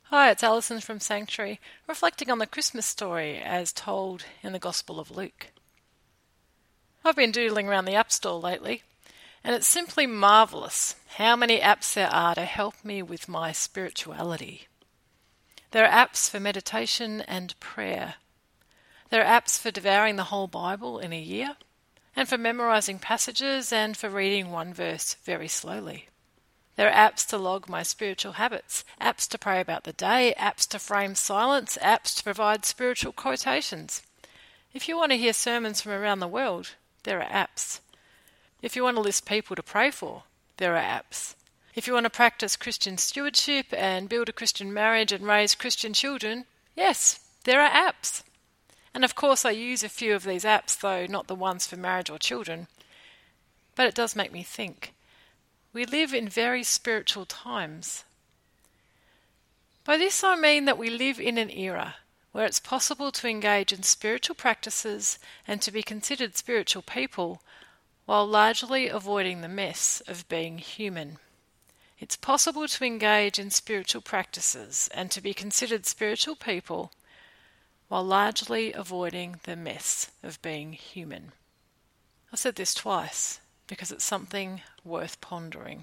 Hi, it's Alison from Sanctuary, reflecting on the Christmas story as told in the Gospel of Luke. I've been doodling around the App Store lately, and it's simply marvellous how many apps there are to help me with my spirituality. There are apps for meditation and prayer. There are apps for devouring the whole Bible in a year, and for memorising passages and for reading one verse very slowly. There are apps to log my spiritual habits, apps to pray about the day, apps to frame silence, apps to provide spiritual quotations. If you want to hear sermons from around the world, there are apps. If you want to list people to pray for, there are apps. If you want to practice Christian stewardship and build a Christian marriage and raise Christian children, yes, there are apps. And of course I use a few of these apps, though not the ones for marriage or children. But it does make me think. We live in very spiritual times. By this I mean that we live in an era where it's possible to engage in spiritual practices and to be considered spiritual people while largely avoiding the mess of being human. It's possible to engage in spiritual practices and to be considered spiritual people while largely avoiding the mess of being human. I've said this twice, because it's something worth pondering.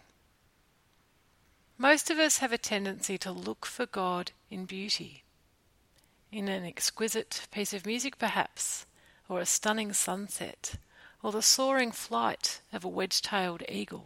Most of us have a tendency to look for God in beauty, in an exquisite piece of music perhaps, or a stunning sunset, or the soaring flight of a wedge-tailed eagle.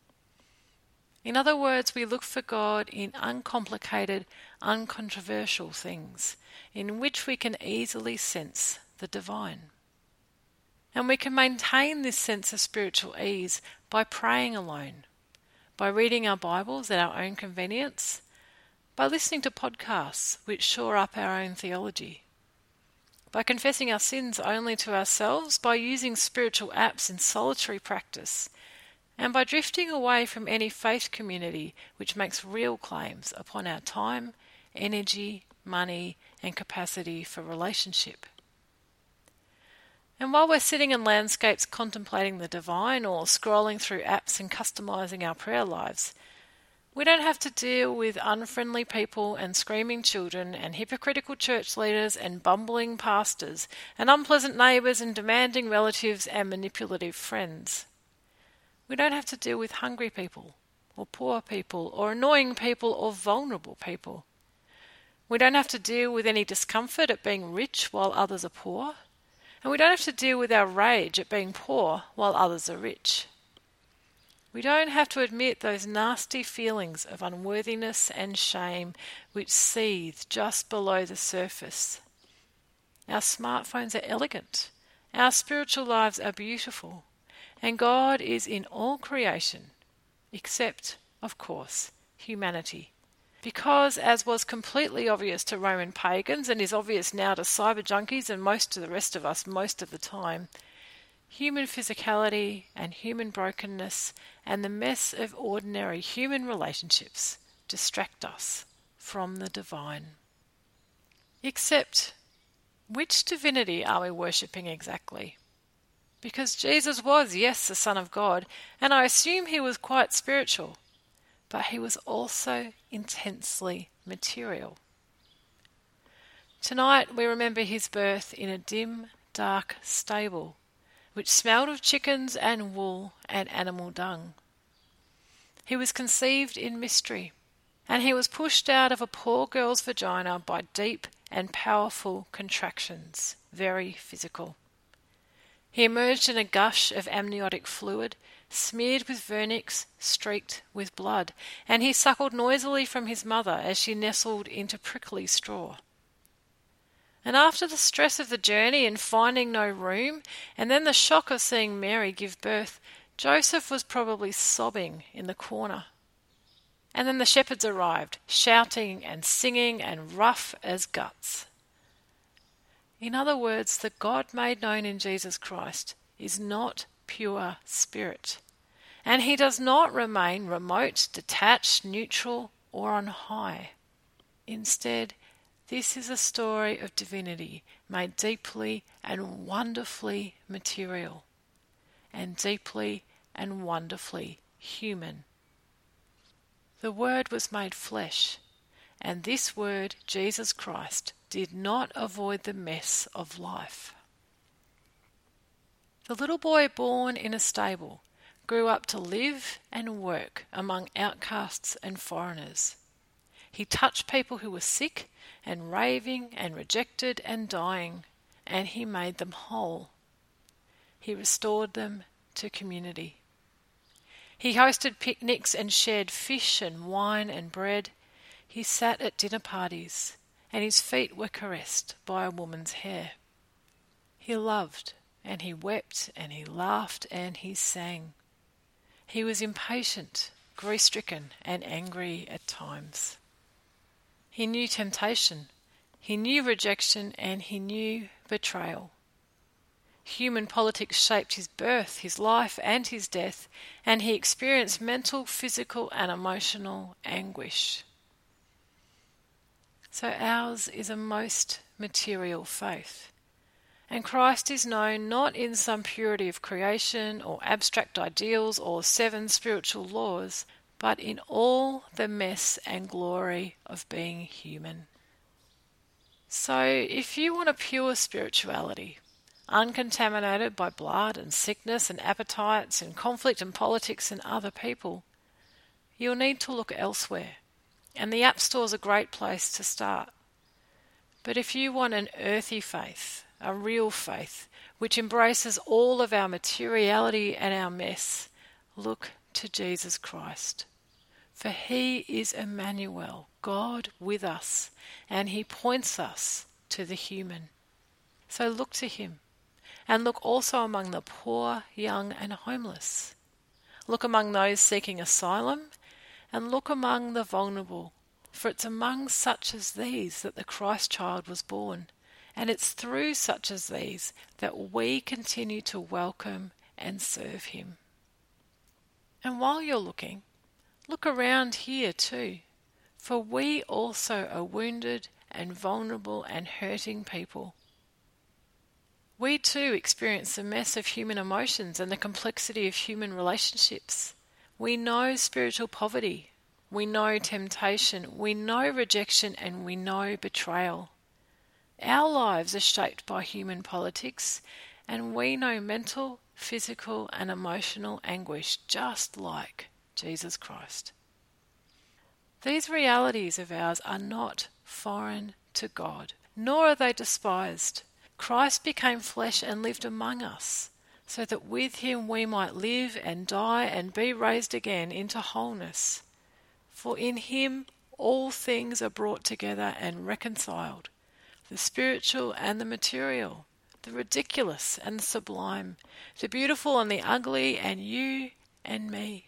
In other words, we look for God in uncomplicated, uncontroversial things, in which we can easily sense the divine. And we can maintain this sense of spiritual ease by praying alone, by reading our Bibles at our own convenience, by listening to podcasts which shore up our own theology, by confessing our sins only to ourselves, by using spiritual apps in solitary practice, and by drifting away from any faith community which makes real claims upon our time, energy, money, and capacity for relationship. And while we're sitting in landscapes contemplating the divine or scrolling through apps and customizing our prayer lives, we don't have to deal with unfriendly people and screaming children and hypocritical church leaders and bumbling pastors and unpleasant neighbours and demanding relatives and manipulative friends. We don't have to deal with hungry people or poor people or annoying people or vulnerable people. We don't have to deal with any discomfort at being rich while others are poor. And we don't have to deal with our rage at being poor while others are rich. We don't have to admit those nasty feelings of unworthiness and shame which seethe just below the surface. Our smartphones are elegant. Our spiritual lives are beautiful. And God is in all creation, except, of course, humanity. Because, as was completely obvious to Roman pagans and is obvious now to cyber junkies and most of the rest of us most of the time, human physicality and human brokenness and the mess of ordinary human relationships distract us from the divine. Except, which divinity are we worshipping exactly? Because Jesus was, yes, the Son of God, and I assume he was quite spiritual. But he was also intensely material. Tonight we remember his birth in a dim, dark stable, which smelled of chickens and wool and animal dung. He was conceived in mystery, and he was pushed out of a poor girl's vagina by deep and powerful contractions, very physical. He emerged in a gush of amniotic fluid, smeared with vernix, streaked with blood, and he suckled noisily from his mother as she nestled into prickly straw. And after the stress of the journey and finding no room, and then the shock of seeing Mary give birth, Joseph was probably sobbing in the corner. And then the shepherds arrived, shouting and singing and rough as guts. In other words, the God made known in Jesus Christ is not pure spirit, and he does not remain remote, detached, neutral, or on high. Instead, this is a story of divinity made deeply and wonderfully material, and deeply and wonderfully human. The Word was made flesh and this word, Jesus Christ, did not avoid the mess of life. The little boy born in a stable grew up to live and work among outcasts and foreigners. He touched people who were sick and raving and rejected and dying, and he made them whole. He restored them to community. He hosted picnics and shared fish and wine and bread. He sat at dinner parties, and his feet were caressed by a woman's hair. He loved, and he wept, and he laughed, and he sang. He was impatient, grief-stricken, and angry at times. He knew temptation, he knew rejection, and he knew betrayal. Human politics shaped his birth, his life, and his death, and he experienced mental, physical, and emotional anguish. So ours is a most material faith. And Christ is known not in some purity of creation or abstract ideals or 7 spiritual laws, but in all the mess and glory of being human. So if you want a pure spirituality, uncontaminated by blood and sickness and appetites and conflict and politics and other people, you'll need to look elsewhere. And the App Store is a great place to start. But if you want an earthy faith, a real faith, which embraces all of our materiality and our mess, look to Jesus Christ. For he is Emmanuel, God with us, and he points us to the human. So look to him, and look also among the poor, young, and homeless. Look among those seeking asylum, and look among the vulnerable, for it's among such as these that the Christ child was born, and it's through such as these that we continue to welcome and serve him. And while you're looking, look around here too, for we also are wounded and vulnerable and hurting people. We too experience the mess of human emotions and the complexity of human relationships. We know spiritual poverty, we know temptation, we know rejection, and we know betrayal. Our lives are shaped by human politics, and we know mental, physical, and emotional anguish just like Jesus Christ. These realities of ours are not foreign to God, nor are they despised. Christ became flesh and lived among us, so that with him we might live and die and be raised again into wholeness. For in him all things are brought together and reconciled, the spiritual and the material, the ridiculous and the sublime, the beautiful and the ugly, and you and me.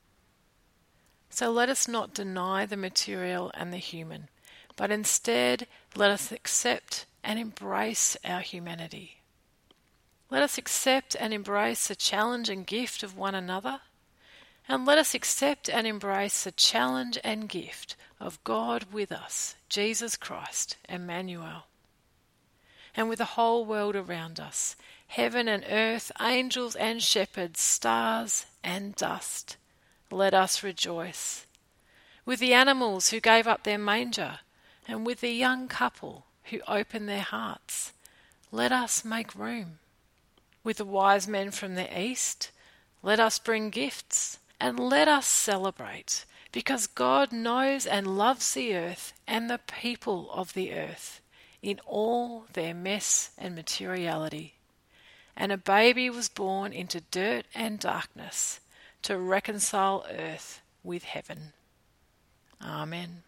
So let us not deny the material and the human, but instead let us accept and embrace our humanity. Let us accept and embrace the challenge and gift of one another, and let us accept and embrace the challenge and gift of God with us, Jesus Christ, Emmanuel. And with the whole world around us, heaven and earth, angels and shepherds, stars and dust, let us rejoice. With the animals who gave up their manger, and with the young couple who opened their hearts, let us make room. With the wise men from the east, let us bring gifts, and let us celebrate, because God knows and loves the earth and the people of the earth in all their mess and materiality. And a baby was born into dirt and darkness to reconcile earth with heaven. Amen.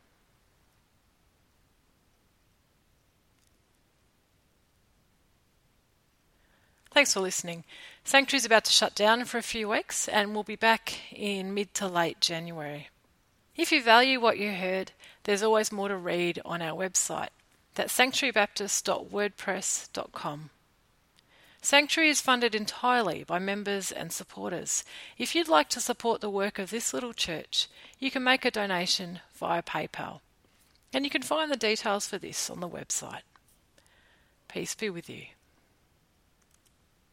Thanks for listening. Sanctuary's about to shut down for a few weeks, and we'll be back in mid to late January. If you value what you heard, there's always more to read on our website. That's sanctuarybaptist.wordpress.com. Sanctuary is funded entirely by members and supporters. If you'd like to support the work of this little church, you can make a donation via PayPal. And you can find the details for this on the website. Peace be with you.